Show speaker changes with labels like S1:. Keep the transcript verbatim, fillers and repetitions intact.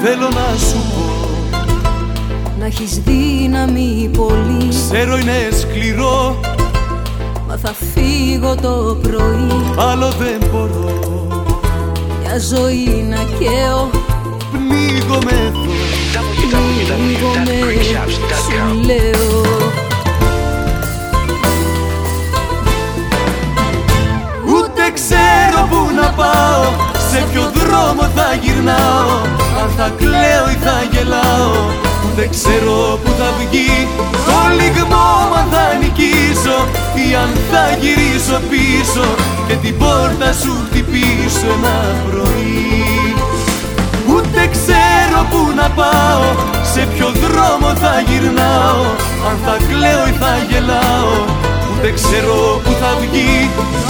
S1: θέλω να σου πω,
S2: να έχεις δύναμη πολύ.
S1: Ξέρω είναι σκληρό,
S2: μα θα φύγω το πρωί.
S1: άλλο δεν μπορώ,
S2: μια ζωή να καίω.
S1: πνίγομαι εδώ,
S2: πνίγομαι, σου λέω.
S1: Ούτε ξέρω που να πάω, σε ποιο δρόμο θα γυρνάω, αν θα κλαίω ή θα γελάω. Δεν ξέρω που θα βγει το λυγμό μου, αν θα νικήσω ή αν θα γυρίσω πίσω και την πόρτα σου χτυπήσω ένα πρωί. Ούτε ξέρω που να πάω, σε ποιο δρόμο θα γυρνάω, αν θα κλαίω ή θα γελάω. Ούτε ξέρω που θα βγει